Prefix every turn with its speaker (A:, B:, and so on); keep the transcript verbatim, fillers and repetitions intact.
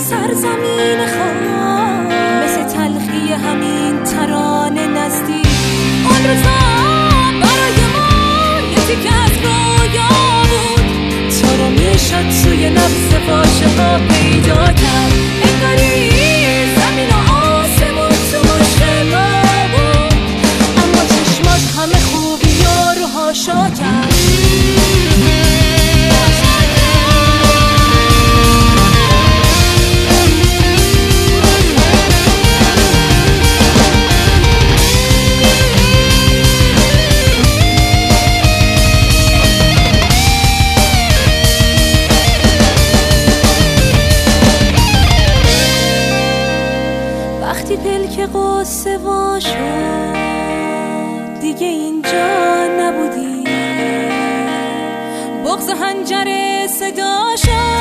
A: سرزمین خواهد مثل تلخی همین ترانه نزدیک. اون روزا برای ما یه تیکه از رویا بود، تو رو میشد توی نفس واژه ها پیدا کرد. انگاری زمین و آسمون تو مشت ما بود، اما چشمات همه خوبی و روحاشا کرد. وقتی پلک قصه وا شد دیگه اینجا نبودی، بغض حنجره صدا شد